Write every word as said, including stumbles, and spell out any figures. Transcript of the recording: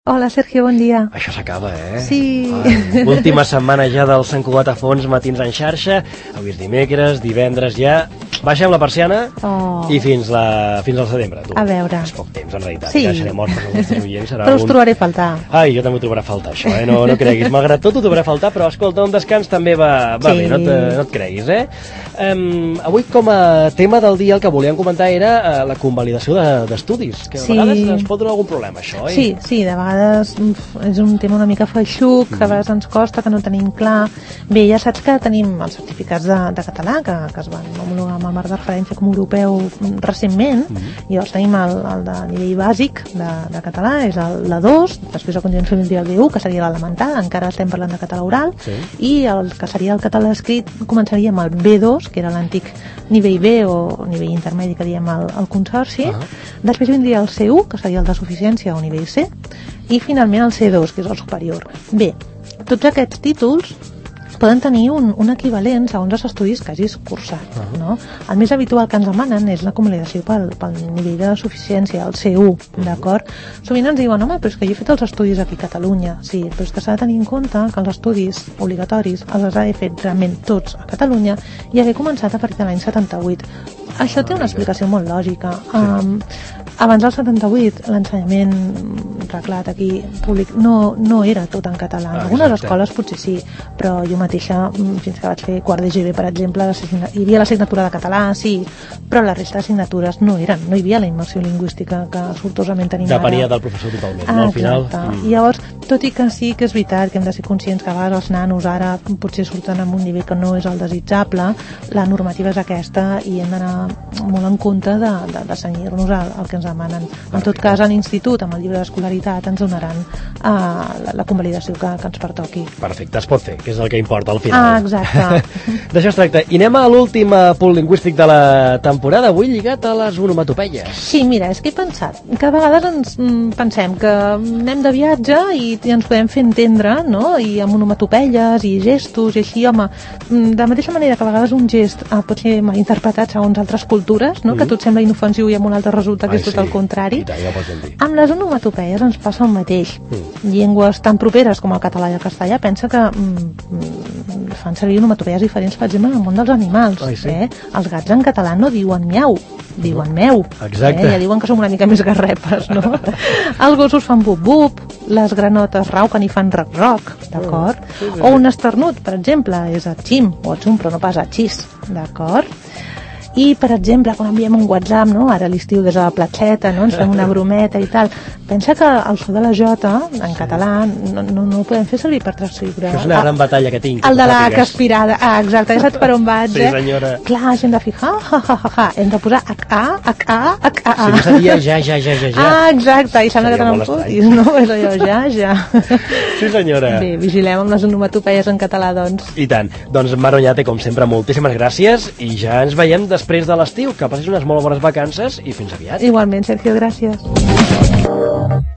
Hola, Sergio, bon dia. Això s'acaba, eh? Sí. Ai, última setmana ja del Sant Cugat a Fons, matins en xarxa. Avui és dimecres, divendres ja. Baixem la persiana oh. i fins, la, fins al setembre. Tu. A veure. És poc temps, en realitat. Sí. Ja seré mort per als nostres oients. Però us un... trobaré a faltar. Ai, jo també ho trobaré a faltar, això, eh? No, no creguis. Malgrat tot ho trobaré a faltar, però escolta, un descans també va, va sí. bé, no, te, no et creguis, eh? Um, avui com a tema del dia el que volíem comentar era uh, la convalidació d'estudis, de, que a sí. vegades ens pot donar algun problema, això, eh? Sí, sí, de vegades és un tema una mica feixuc, que a vegades ens costa, que no tenim clar. Bé, ja saps que tenim els certificats de, de català, que, que es van homologar amb el marc de referència com europeu recentment, mm -hmm. i llavors tenim el, el de nivell bàsic de, de català, és l'A dos, després a continuació el B u, que seria l'elemental, encara estem parlant de català oral, sí. i el que seria el català escrit començaria amb el B dos, que era l'antic nivell B o nivell intermedi que diem al, al consorci. Uh -huh. Després vindria el C u, que seria el de suficiència o nivell C, i finalment el C dos, que és el superior. Bé, tots aquests títols poden tenir un, un equivalent segons els estudis que hagis cursat, uh -huh. no? El més habitual que ens demanen és la convalidació pel, pel nivell de suficiència, el C u, uh -huh. d'acord? Sovint ens diuen, home, però és que jo he fet els estudis aquí a Catalunya. Sí, però és que s'ha de tenir en compte que els estudis obligatoris els ha fet realment tots a Catalunya i haver començat a partir de l'any setanta-vuit. Això té una explicació molt lògica. Um, abans del setanta-vuit, l'ensenyament reglat aquí públic no, no era tot en català. En algunes escoles potser sí, però jo mateixa, fins que vaig fer quart de G B, per exemple, hi havia l'assignatura de català, sí, però la resta d'assignatures no eren, no hi havia la immersió lingüística que sortosament tenim ara. Depenia del professor totalment, ah, no? Al final... Mm. I llavors, tot i que sí que és veritat que hem de ser conscients que a vegades els nanos ara potser surten amb un nivell que no és el desitjable, la normativa és aquesta i hem d'anar molt en compte de, de, de cenyir-nos al, al que ens demanen. En tot cas, a l'institut, amb el llibre d'escolaritat, ens donaran uh, la, la convalidació que, que ens pertoqui. Perfecte, es pot fer, que és el que importa al final. Ah, exacte. D'això es tracta. I anem a l'últim punt lingüístic de la temporada, avui lligat a les onomatopeies. Sí, mira, és que he pensat que a vegades ens mm, pensem que anem de viatge i, i ens podem fer entendre, no?, i amb onomatopeies i gestos i així, home, de la mateixa manera que a vegades un gest ah, pot ser mal interpretat segons altres cultures, no?, mm. que tot sembla inofensiu i amb un altre resulta que Ai, és tot sí. el contrari. Tant, ja pots dir. Amb les onomatopeies ens passa el mateix. Mm. Llengües tan properes com el català i el castellà pensa que mm, fan servir onomatopeies diferents, per exemple, en el món dels animals. Ai, sí. eh? Els gats en català no diuen miau, diuen meu. Exacte. Eh? Ja diuen que som una mica més garrepes, no? Els gossos fan bup-bup, les granotes rauquen i fan roc-roc, d'acord? Oh, sí, sí. O un esternut, per exemple, és atxim, o atxum, però no pas atxís, d'acord? I, per exemple, quan enviem un WhatsApp, no? Ara a l'estiu des de la platxeta, no? Ens fem una brometa i tal. Pensa que el so de la J, en català, no, no, no ho podem fer servir per transcriure. Això és una gran batalla que tinc. El de la caspirada. Ah, exacte, ja saps per on vaig, sí, eh? senyora. Clar, hem de fijar, ha, ha, ha, ha. Hem de posar H-A, H-A, H-A. Si no seria ja, ja, ja, ja, ja. Ah, exacte, i sembla que te n'enfotis, no? És allò, ja, ja. Sí, senyora. Bé, vigilem amb les onomatopeies en català, doncs. I tant. Doncs, Mar Oñate, com sempre, moltíssimes gràcies i ja ens veiem després de l'estiu. Que passis unes molt bones vacances i fins aviat. Igualment, Sergio, gràcies.